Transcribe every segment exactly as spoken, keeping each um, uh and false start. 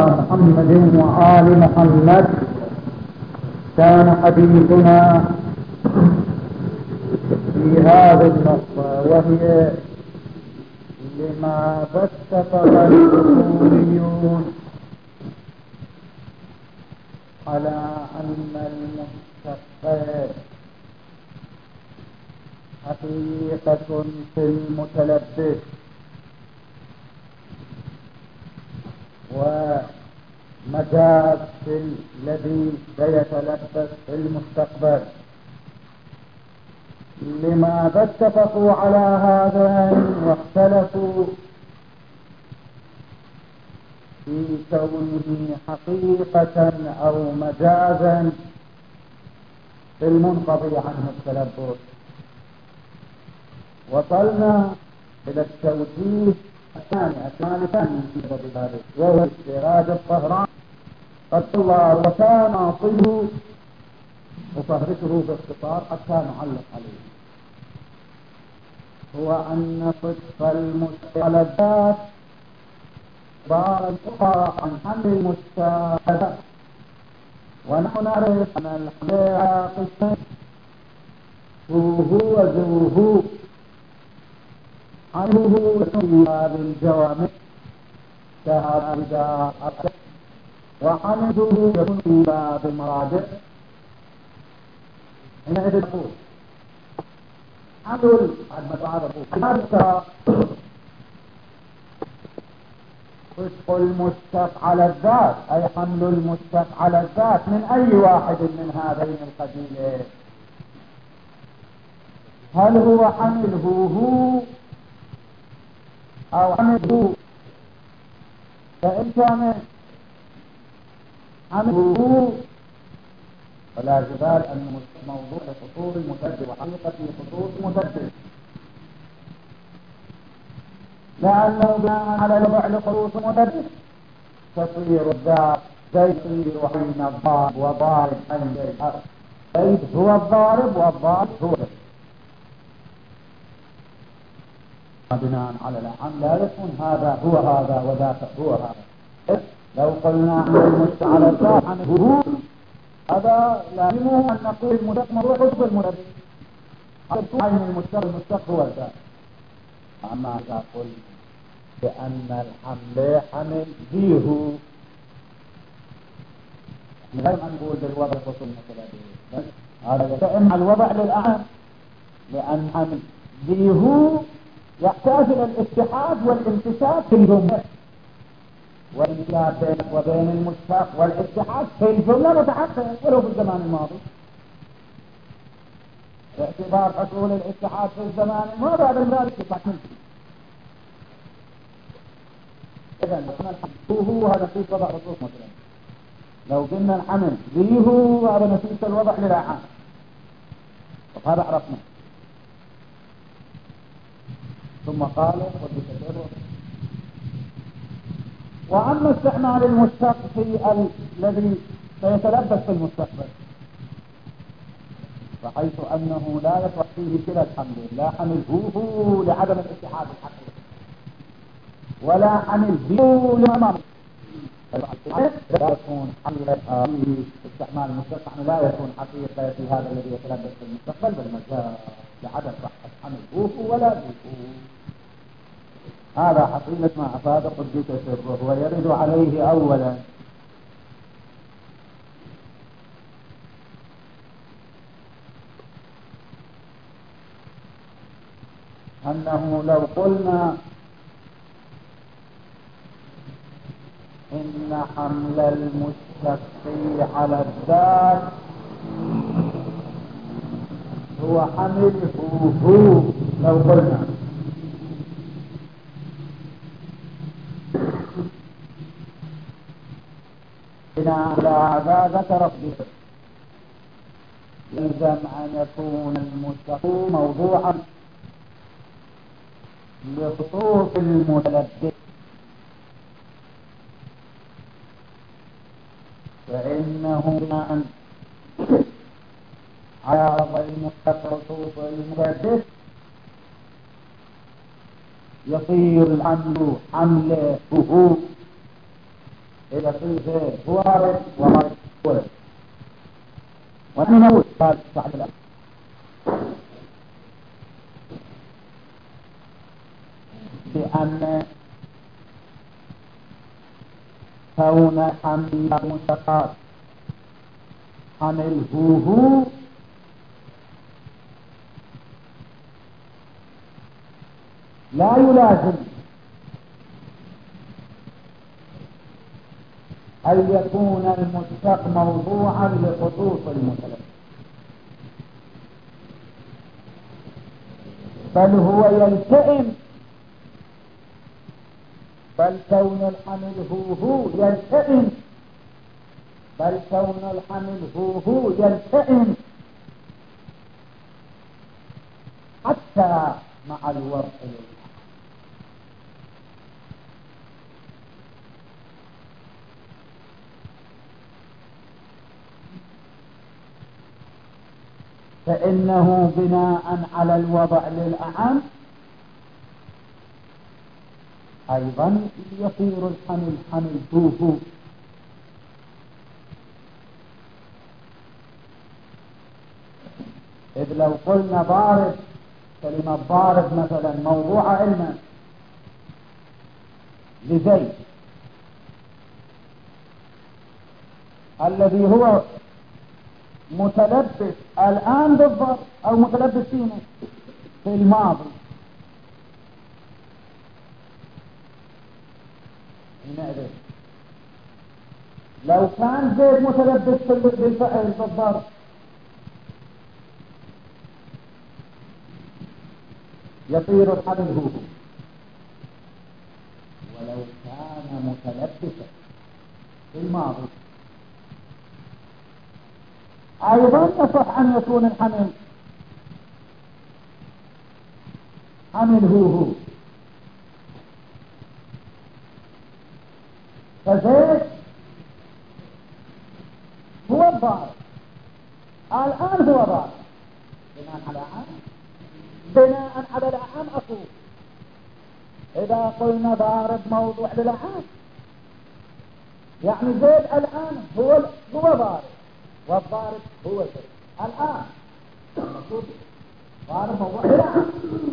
محمد وآل محمد. كان حديثنا في هذه النقطة، وهي لماذا اتفق الأصوليون على أن المستقبل حقيقة في المتلبس ومجاز في الذي سيتلبس في المستقبل. لماذا اتفقوا على هذا واختلفوا في كونه حقيقة أو مجازا في المنقضي عنه التلبس؟ وصلنا إلى التوجيه الثاني الثاني الثاني في ذلك، وهو استيراد الطهران. قد الله وكان أصله وفهرته باختصار حتى نعلق عليه، هو أن صدق المستلزات بار الفقراء عن حمل المستلزات، ونحن نعرف أن الحمل قسمين: هو وزوه. حمله بالجوامع كهذا، وحمله يكون بالمراجع. حينئذ نقول حمل بعد ما تعرفوا حتى صدق المشتق على الذات، أي حمل المشتق على الذات من أي واحد من هذين القبيلين. هل هو حمله هو أو حمله؟ فإن كان حمله فلا جدال أن موضوع خطور المتدبر وحقيقة خطور المتدبر، لأنه بناء على الوضع لخروج المتدبر تصير الذات زيد يصير حين الضارب وضارب حين الحرب. زيد هو الضارب والضارب هو زيد. بناء على الأحم لا يكون هذا هو هذا وذاك هو هذا. لو قلنا عن المستعلى الذات عن الهروب، هذا لازمه أن نقول المشتق مروح حسب المتدبر، عين المشتق المشتق هو الذات. أما إذا قلت بأن الحمل حمل ذيه، غير أن نقول بالوضع خصوص المتدبر، هذا يتم الوضع للأهم، لأن حمل ذيه يحتاج إلى الاتحاد والانتساب في الجملة، والانتساب بين وبين المشتق والاتحاد في الجملة متحقق ولو في الزمان الماضي، باعتبار حصول الاتحاد في الزمان الماضي بعد ذلك يتحقق. إذن هو هذا نتيجة وضع خصوص مثلا. لو قلنا الحمل ذيه هذا نتيجة الوضع للأحام، وهذا عرفنا. ثم قال وأما استعمال المشتق في الذي سيتلبس في المستقبل، فحيث أنه لا يصح فيه كلا الحمل، لا حمل هو لعدم الاتحاد الحقيقي، ولا حمل هو لأمام لا يكون حمل استعمال المشتق لا يكون حقيقة في هذا الذي يتلبس في المستقبل، بل مجال لعدم صحة حمل هو ولا هو. هذا حقيقة ما أفاد قدس سره، ويرد عليه أولا أنه لو قلنا إن حمل المشتق على الذات هو حمله هو، لو قلنا بناء على هذا ذكر الضبط، يلزم أن يكون المشتق موضوعا لخصوص المتلبس، فإنه بناء على وضع المشتق خصوص المتلبس يصير الحمل حمله إذا فيه وارد وارد ولد ونحن نقول قال صاحب الأمر بأن كون حمل مشتقات حمله هو لا يلازم أن يكون المشتق موضوعا لخصوص المتلف، بل هو يلتئم، بل كون الحمل هو هو يلتئم بل كون الحمل هو هو يلتئم حتى مع الوضع للحمل. فإنه بناء على الوضع للأعم أيضا يصير الحمل حمل هو هو، إذ لو قلنا ضارب، كلمة ضارب مثلا موضوع علما لزيد الذي هو متلبس الآن بالضرب أو متلبس فيه في الماضي، حينئذ لو كان زيد متلبس بالفعل بالضرب يصير الحمل هو، ولو كان متلبسا في الماضي أيضا يصح أن يكون الحمل حمل هو هو. فزيد هو الضارب الآن، هو ضارب بناء على عام بناء على الأعم. أقول إذا قلنا ضارب موضوع للأعم يعني زيد الآن هو هو ضارب والضارب هو زيد الآن، نقول ضارب موضوع للأعم.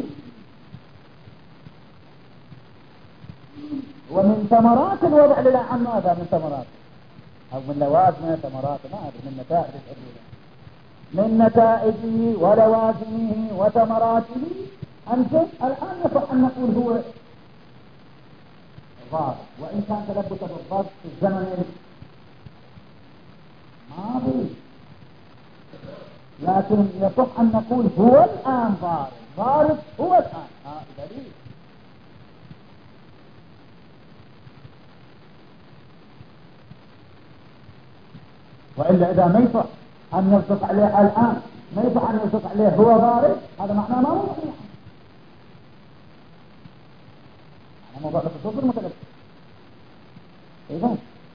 ومن ثمرات الوضع للأعم ماذا؟ من ثمرات أو من لوازم ثمرات ما أدري من نتائج الأدوية، من نتائجه ولوازمه وثمراته أنت الآن يصح أن نقول هو ضارب، وإن كان تلبس بالضبط في الزمن الماضي، لكن يصح أن نقول هو الآن ضارب ضارب هو الآن. ها دليل. وإلا إذا ما يصح أن يصدق عليه الآن، ما يصح أن يصدق عليه هو ضارب، هذا معناه ما هو صحيح. أنا موضوع الخصوص المتلبس. إذا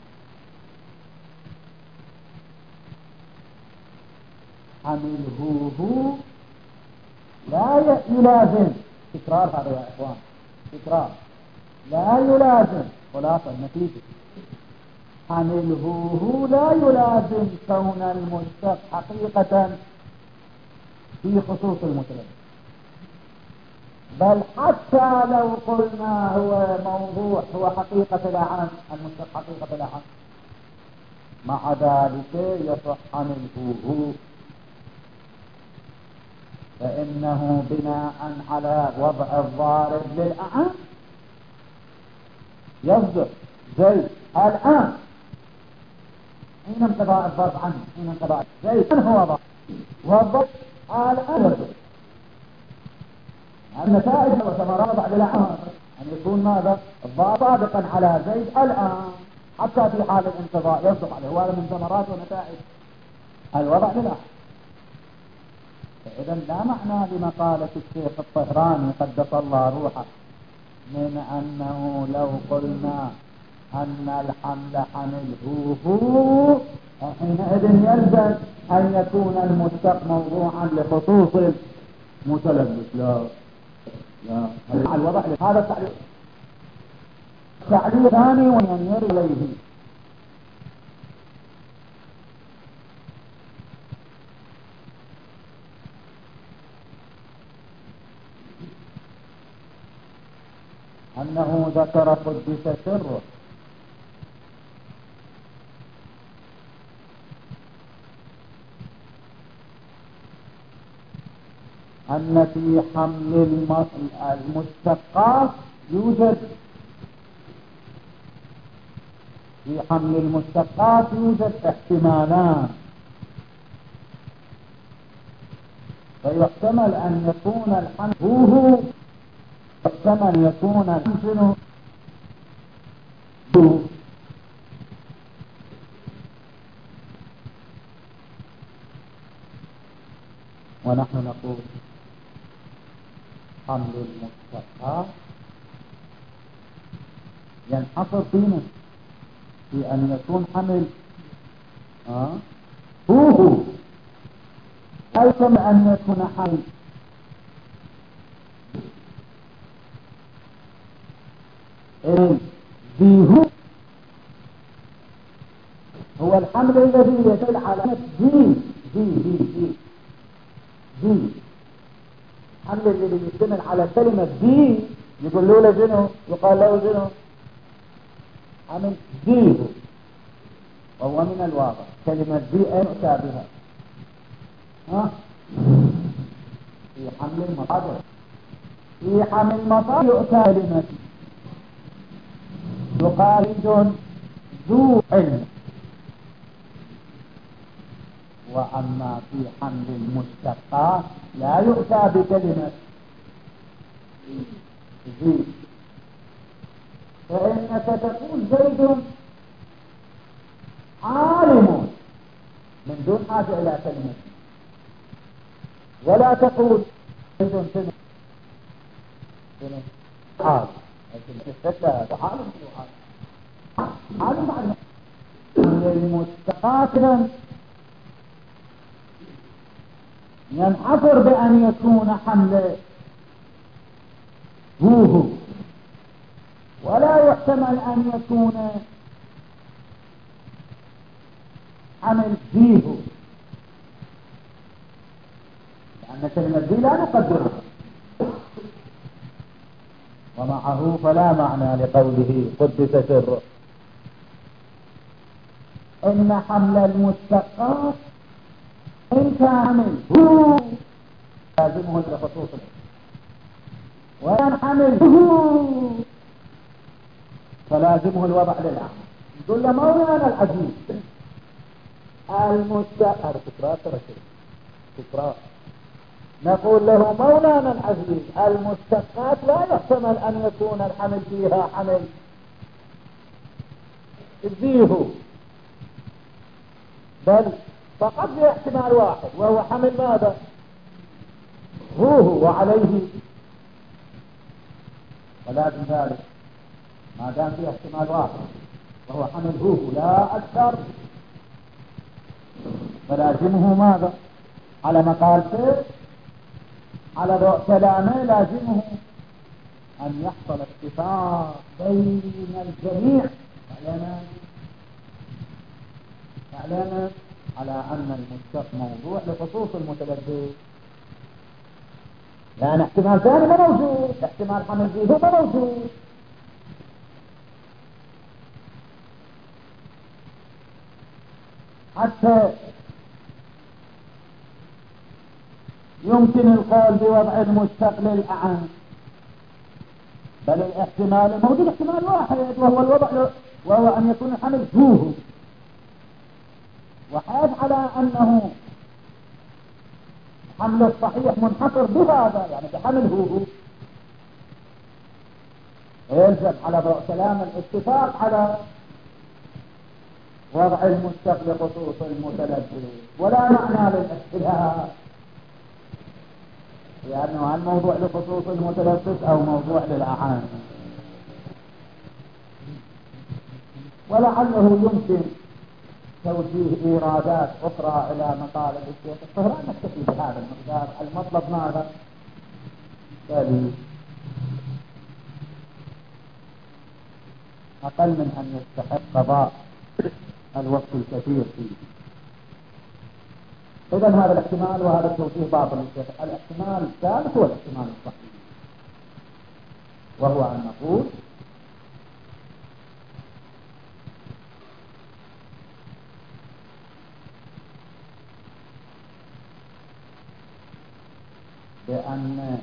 حمله هو لا يلازم، تكرار هذا يا إخوان، تكرار لا يلازم، خلاصة النتيجة حمله هو لا يلازم كون المشتق حقيقة في خصوص المتلبس، بل حتى لو قلنا هو موضوع هو حقيقة الأعم، المشتق حقيقة الأعم، مع ذلك يصح حمله هو، فإنه بناء على وضع الضارب للأعم يصدق زيد الآن حين انقضاء الضرب عنه، حين انقضاء زيد هو ضرب والضرب الآن يصدق. النتائج وثمرات بعد الأعم أن يكون ماذا؟ الضرب صادقا على زيد الآن حتى في حال الانقضاء يصدق عليه، وهذا من ثمرات ونتائج الوضع للأعم. فإذا لا معنى لمقالة الشيخ الطهراني قدس الله روحه من أنه لو قلنا أن الحمل حمله هو حينئذ يلزم أن يكون المشتق موضوعا لخصوص المتلبس. لا لا، هذا الوضع هذا التعليق. تعليق ثاني وينير إليه أنه ذكر قدس سره أن في حمل المشتقات يوجد في حمل المشتقات يوجد احتمالان، فيحتمل أن يكون الحمل هو يحتمل يكون الحمل هو ونحن نقول حمل المشتقات ينحصر فينا في أن يكون حمل آه هو هو أي كما أن يكون حمل ذي هو هو الحمل الذي يدل على ذي ذي ذي ذي ذي الحمل الذي يشتمل على كلمة ذي يقول له جنو يقال له جنو حمل ذي وهو من الواضح كلمة ذي أين أتى بها ها في حمل المصادر في حمل المصادر يؤتى كلمة يقال ذو علم، وأما في حمل المشتقات لا يؤتى بكلمة ذي، فإنك تقول زيد عالم من دون حاجة إلى كلمة، ولا تقول زيد سنة سنة عالم عالم عالم عالم المشتقات ينحصر بأن يكون حمل هو هو، ولا يحتمل أن يكون حمل فيه، لأن كلمة ذي لا نقدرها، ومعه فلا معنى لقوله قدس سره. إن حمل المشتقات إن كان هو لازمه لخصوص وإن حمل هو فلازمه الوضع للعام. يقول له مولانا العزيز المشتقات تكرار تكرار نقول له مولانا العزيز المشتقات لا يحتمل أن يكون الحمل فيها حمل ذيه، بل فقط باحتمال واحد وهو حمل ماذا هو هو وعليه، ولكن ذلك ما دام فيه احتمال واحد وهو حمل هو هو لا أكثر، فلازمه ماذا على مقالته على ضوء كلامه لازمه أن يحصل اتفاق بين الجميع فعلنا فعلنا على أن المشتق موضوع لخصوص المتلبس، لأن احتمال ثاني ما موجود، احتمال حمل فيه ما موجود. حتى يمكن القول بوضع المشتق للأعم، بل الاحتمال موجود احتمال واحد وهو الوضع وهو أن يكون الحمل فيه، وحاج على أنه حمل الصحيح منحصر بهذا يعني بحمل هو، ويلزم على ضوء كلام الاتفاق على وضع المشتق لخصوص المتلبس، ولا معنى للاختلاف لأنه هل موضوع لخصوص المتلبس أو موضوع للأعان. ولعله يمكن توجيه إيرادات أخرى إلى مطالب الشيخ الطهران، نكتفي بهذا المقدار. المطلب ماذا؟ تالي أقل من أن يستحق قضاء الوقت الكثير فيه. إذا هذا الاحتمال وهذا التوجيه باطل الشيخ. الاحتمال الثالث هو الاحتمال الصحيح، وهو أن نقول بأن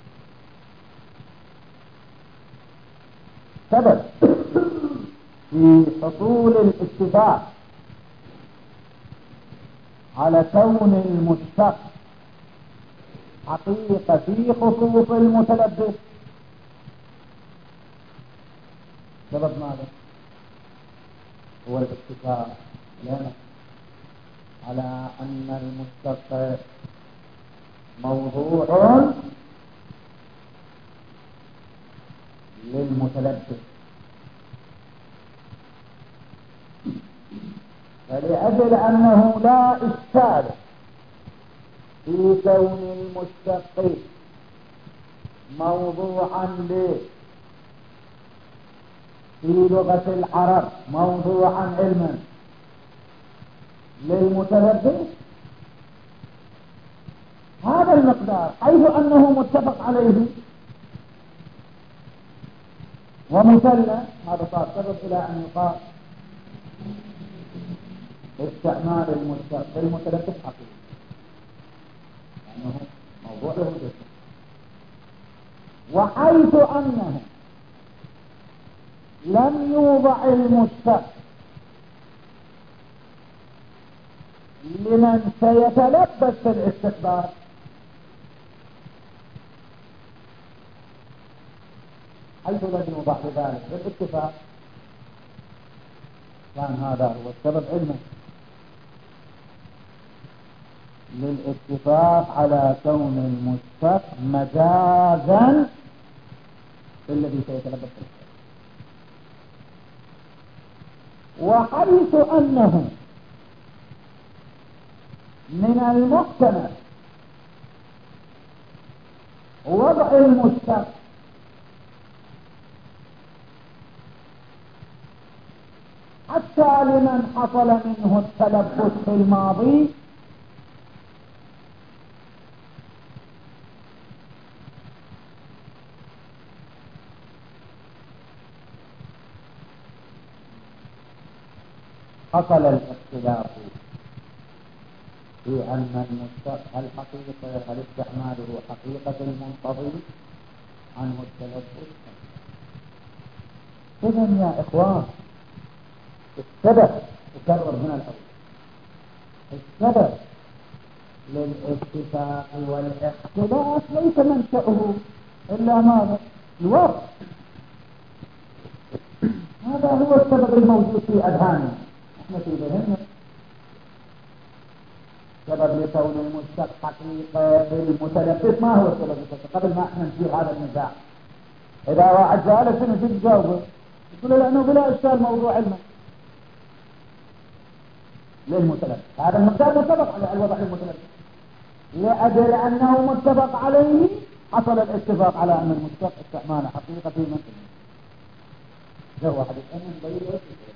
سبب في حصول الاتفاق على كون المشتق حقيقة في خصوص المتلبس سبب ماذا؟ هو الاتفاق لنا على أن المشتق موضوع للمتلبس، فلأجل أنه لا إشكال في كون المشتق موضوعا ل في لغة العرب موضوعا علما للمتلبس، هذا المقدار حيث أنه متفق عليه ومسلم، هذا صار سبب إلى أن يقال استعمال المشتق المتلبس حقيقي لأنه موضوع له جسم، وحيث أنه لم يوضع المشتق لمن سيتلبس في الاستقبال، حيث لم يوضع بذلك بالاتفاق كان هذا هو السبب علما للاتفاق على كون المشتق مجازا في الذي سيتلبس في الاستقبال، وحيث أنه من المحتمل وضع المشتق حتى لمن حصل منه التلبس في الماضي حصل الاختلاف في أن المشتق هل حقيقة هل استعماله حقيقة المنقضي عنه التلبس. إذن يا إخوان السبب أكرر من الأول، السبب للاتفاق والاختلاف ليس منشأه إلا ماذا؟ الوضع. هذا هو السبب الموجود في أذهاننا احنا في ذهننا، سبب لكون المشتق حقيقة في المتلبس. ما هو السبب قبل ما احنا نثير هذا النزاع؟ إذا واحد سألك شنو شو تجاوبه؟ يقول له لأنه بلا إشكال موضوع علما للمتلبس، هذا المقدار متفق على الوضع للمتلبس، لأجل أنه متفق عليه حصل الاتفاق على أن المشتق استعمال حقيقة في المنطق. جو واحد يسألنا بيقول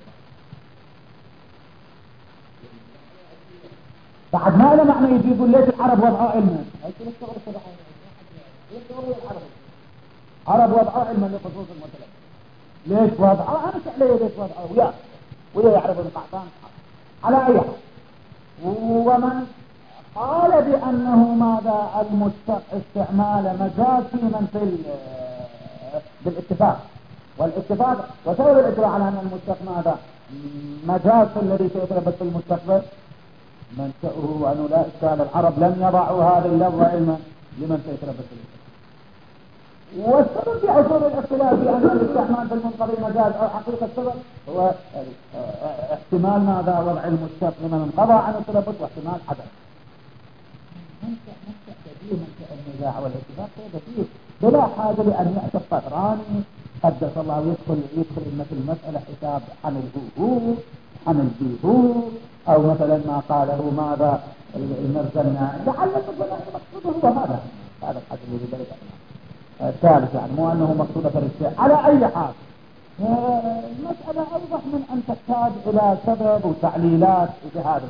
بعد ما له معنى يجي يقول ليش العرب وضعوا علما؟ يقول الشغل صباح العرب عرب وضعوا علما لخصوص المتلبس. ليش وضعوا؟ أنا سأليه ليش وضعوا وياه وياه يعرف القعطان على أي حال. ومن قال بأنه ماذا المشتق استعمال مجاز في من في بالاتفاق والاتفاق وسبب الاتفاق على أن المشتق ماذا مجاز الذي سيتلبس في المستقبل منشأه أنه لا إشكال العرب لم يضعوا هذا اللفظ علما لمن سيتلبس في المستقبل. والسبب في حصول الاختلاف في أن الاستعمال في المنقضي مجاز أو حقيقة السبب هو احتمال ماذا وضع المشتق لمن انقضى عن التلبس واحتمال عدم. منشأ منشأ كبير منشأ النزاع والاتفاق كبير بلا حاجة لأن يأتي الطهراني قدس الله يدخل يدخل مثل مسألة حساب حمل هو حمل به هو أو مثلا ما قاله ماذا المرسلنا لعل المقصود هو هذا هذا الحاجة اللي بدأت الثالث يعني مو أنه مقصودة فرشة على أي حال. المسألة أوضح من أن تحتاج إلى سبب وتعليلات وبهذا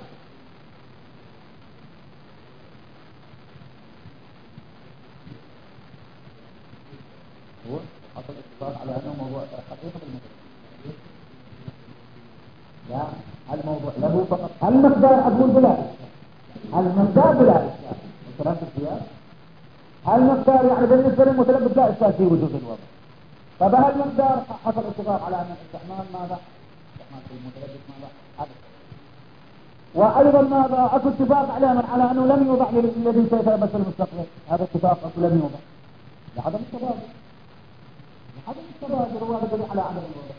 هو حصل اتفاق على أنه موضوع حقيقة الموضوع. لا الموضوع له فقط المقدار أقول بلا المقدار بلا إشكال وثلاث القياس المقدار يعني بالنسبة للمتلبس لا إشكال في وجود الوضع. فبهالمقدار حصل اتفاق على أن الاستعمال ماذا؟ استعمال في المتلبس ماذا؟ هذا. وأيضا ماذا؟ أكو اتفاق على من على أنه لم يوضع للذي سيتلبس المستقبل. هذا اتفاق أكو لم يوضع لعدم التبادل. لعدم التبادل هو هذا على عدم الوضع.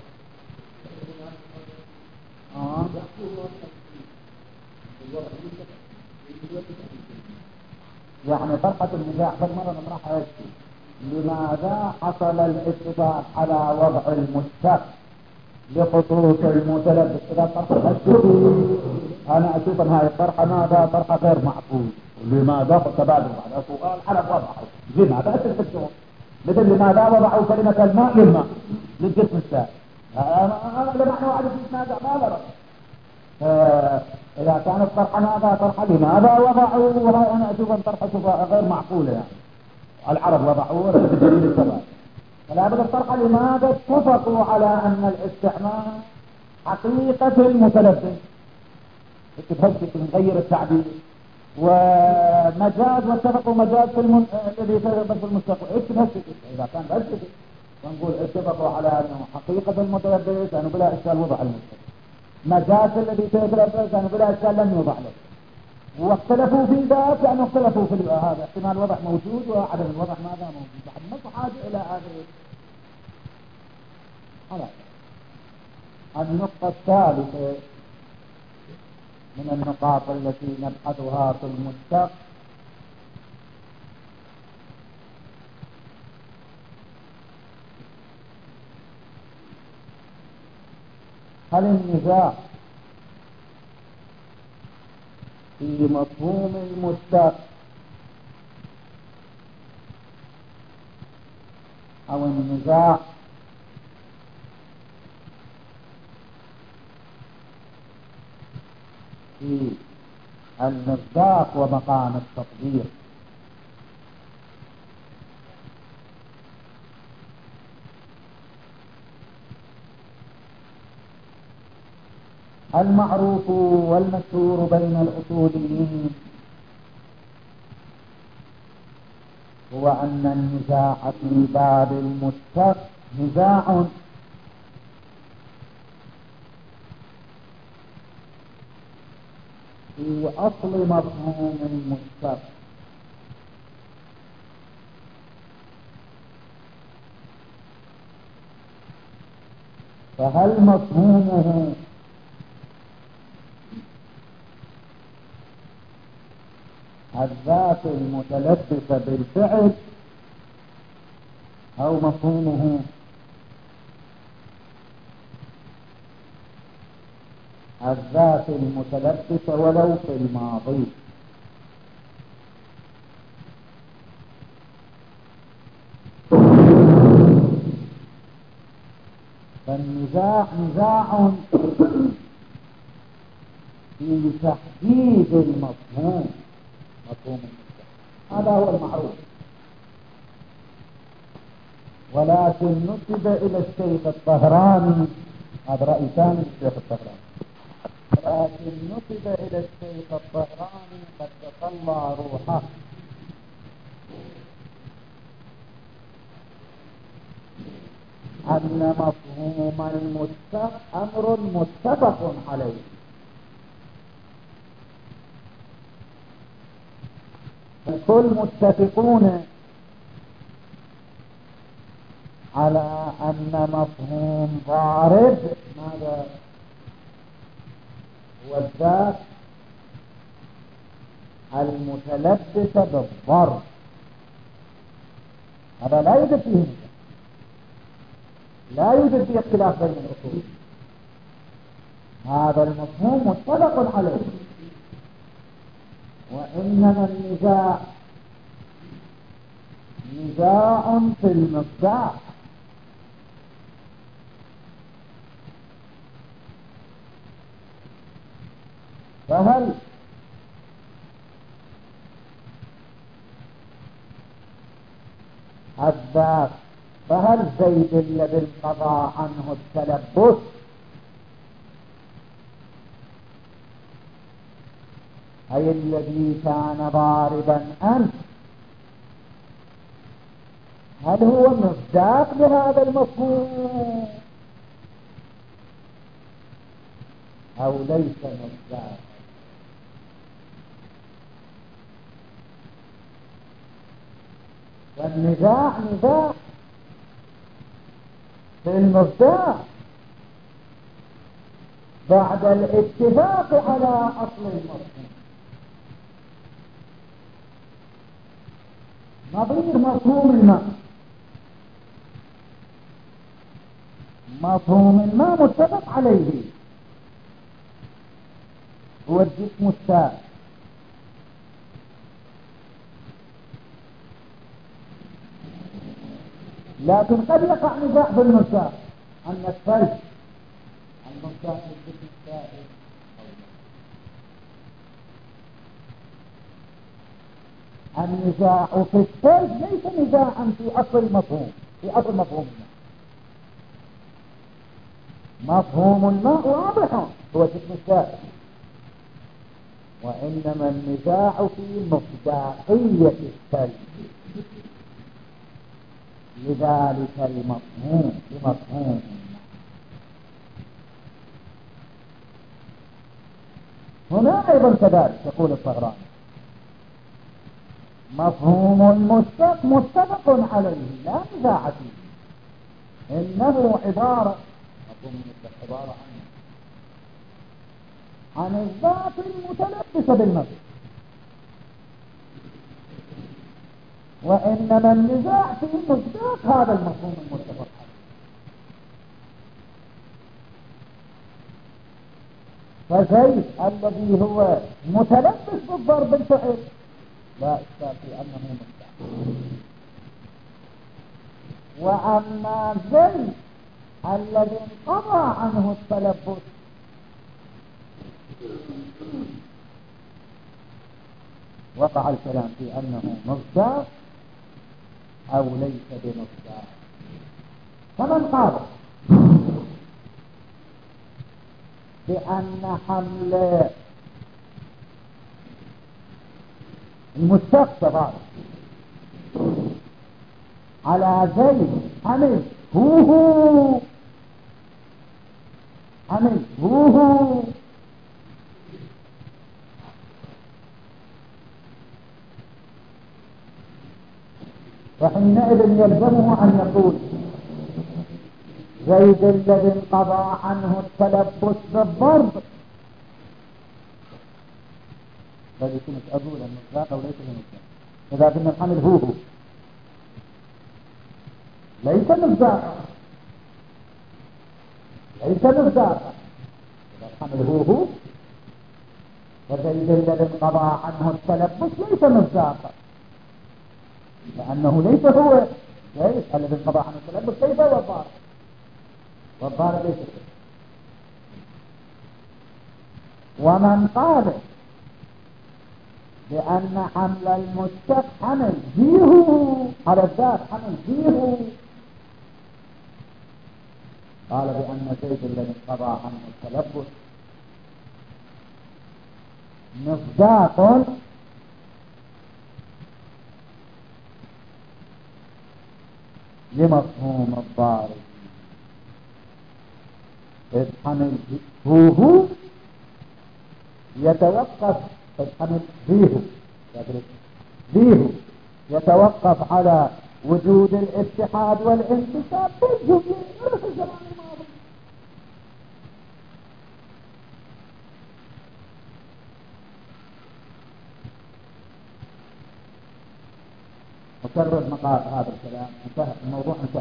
آه. يعني فرقة النزاع بالمرة نمرح ايش؟ لماذا حصل الاتفاق على وضع المشتق لخطوط المتلبس؟ إذا فرقة الشيء أنا أشوف أن هذه الفرقة ماذا؟ فرقة غير معقول. لماذا؟ تبادل على سؤال على وضعه. لماذا؟ أتفكرون مثل لماذا وضعوا كلمة الماء للماء للجسم السائل. هذا اللي نحن وعد في نازع ما لا رأي. إذا كانت طرحة ماذا طرحة لماذا وضعوا؟ وهي أنا أشوف أن طرحة غير معقولة يعني. العرب وضعوا وليس بدليل الثبات. فلا بد الطرحة لماذا اتفقوا على أن الاستعمال حقيقة المتلبس. اتفقت نغير التعبير ومجاز واتفقوا مجاز في الم... الذي يتلبس في المستقبل. اتفقت إذا كان بس ونقول اتفقوا على أنه حقيقة المتلبس أنه بلا إشكال وضع المستقبل. مجاز الذي يتلبس أنه بلا إشكال لم يوضع له. واختلفوا في ذات لأنه اختلفوا في هذا احتمال وضع موجود وعدم الوضع ماذا موجود. ما حاجة إلى هذه. خلاص. النقطة الثالثة من النقاط التي نبحثها في المشتق هل النزاع في مفهوم المشتق أو النزاع في المصداق ومقام التطبيق المعروف والمشهور بين الأصوليين هو أن النزاع في باب المشتق نزاع في أصل مفهوم المشتق. فهل مفهومه الذات المتلبسة بالفعل أو مفهومه الذات المتلبسة ولو في الماضي؟ فالنزاع نزاع في تحديد المفهوم مفهوم المشتق. هذا هو المعروف. ولكن نسب إلى الشيخ الطهراني، هذا رأي ثاني للشيخ الطهراني، لكن نسب إلى الشيخ الطهراني قد تطلع روحه أن مفهوم المشتق أمر متفق عليه. الكل متفقون على أن مفهوم ضارب ماذا هو الذات المتلبسة بالضرب. هذا لا يوجد فيه لا يوجد فيه اختلاف بين الأصول. هذا المفهوم متفق عليه. وإنما النزاع نزاع في المصداق. فهل الذات فهل زيد الذي انقضى عنه التلبس أي الذي كان ضاربا أنت هل هو مصداق لهذا المفهوم أو ليس مصداق؟ والنزاع نزاع في المصداق بعد الاتفاق على أصل المفهوم. نظير مفهوم الماء، مفهوم الماء متفق عليه هو الجسم السائل، لكن قد يقع نزاع بالمصداق أن الثلج المصداق الجسم السائل النزاع في الثلج ليس نزاعا في أصل المفهوم، في أصل مفهوم الماء. مفهوم الماء واضح هو جسم السائل، وإنما النزاع في مصداقية الثلج لذلك المفهوم بمفهوم. هنا أيضا كذلك يقول الطهراني مفهوم المشتق متفق عليه لا نزاع فيه، إنه عبارة مفهوم المشتق عبارة عنه عن الذات المتلبسة بالمفهوم، وإنما النزاع في مصداق هذا المفهوم المتفق عليه. فزيد الذي هو متلبس بالضرب الفعل لا إشكال في أنه مصداق، وأما زيد الذي انقضى عنه التلبس وقع الكلام في أنه مصداق أو ليس بمصداق. فمن قال بأن حمل المشتق تبارك على زيد حمل هو هو حمل هو هو فحينئذ يلزمه أن يقول زيد الذي انقضى عنه التلبس بالضرب الذي كنت أقول المصداق أو ليس المصداق. إذا كنا الحمل هو هو ليس مصداقا ليس مصداقا إذا الحمل هو هو فزيد الذي انقضى عنه التلبس ليس مصداقا، لأنه ليس هو زيد الذي انقضى عنه التلبس ليس هو الضارب، والضارب ليس هو. ومن قال بأن حمل المشتق حمل فيه على الذات حمل فيه قال بأن زيد الذي انقضى عنه التلبس مصداق لمفهوم الضارب، إذ حمل فيه يتوقف إذ حمل فيه فيه يتوقف على وجود الاتحاد والانتساب بالجملة وليس الزمان الماضي. مكرر مقال هذا الكلام انتهى الموضوع انتهى.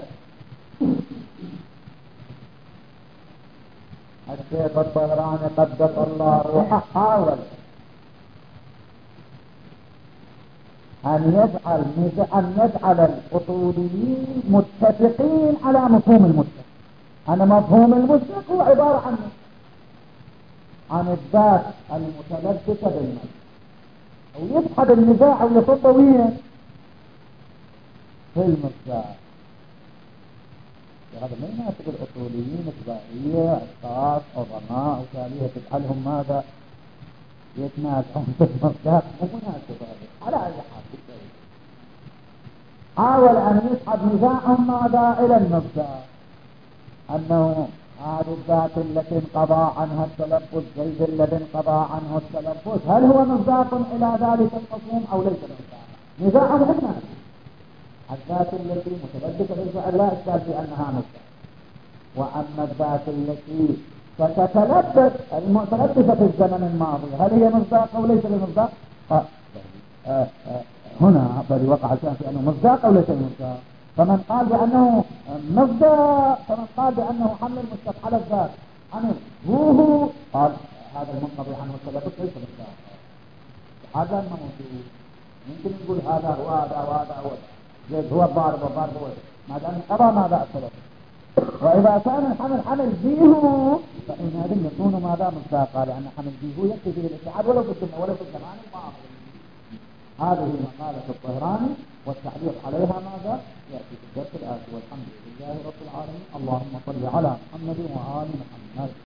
الشيخ الطهراني قدس الله روحه حاول أن يجعل أن يجعل الأصوليين متفقين على مفهوم المشتق. أنا مفهوم المشتق هو عبارة عن عن الذات المتلبسة بالمعنى، ويبحث النزاع ويصب وين في المصداق. هذا ما يناسب الأصوليين الزائية أشخاص عظماء وتالية تجعلهم ماذا يتنازعون في المصداق، مو مناسب هذا على أي حال. حاول أن يسحب نزاعهم ماذا إلى المصداق، أنه هذه الذات التي انقضى عنها التلفظ زيد الذي انقضى عنه التلفظ هل هو مصداق إلى ذلك المفهوم أو ليس مصداق؟ نزاعهم هنا الذات التي متلبسة بالفعل لا إشكال في أنها مصداق، وأما الذات التي ستتلبس المتلبسة في الزمن الماضي هل هي مصداق أو ليس بمصداق؟ آه. آه. آه. هنا بل وقع الكلام في أنه مصداق أو ليس مصداق. فمن قال بأنه مصداق فمن قال بأنه حمل المصداق على الذات حمل هو قال هذا المنقضي عنه التلبس ليس مصداق. هذا الموجود يمكن نقول هذا هو هذا وهذا هو زيد هو الضارب والضارب هو ما دام انقضى ماذا التلبس. وإذا كان الحمل حمل بيه فإن هذا يكون ماذا مصداقا، لأن حمل بيه يكفي به الاتحاد ولو في السنة ولو في الزمان الماضي. هذه مقالة الطهراني والتعليق عليها ماذا يأتي في الدرس الآتي. والحمد لله رب العالمين. اللهم صل على محمد وآل محمد.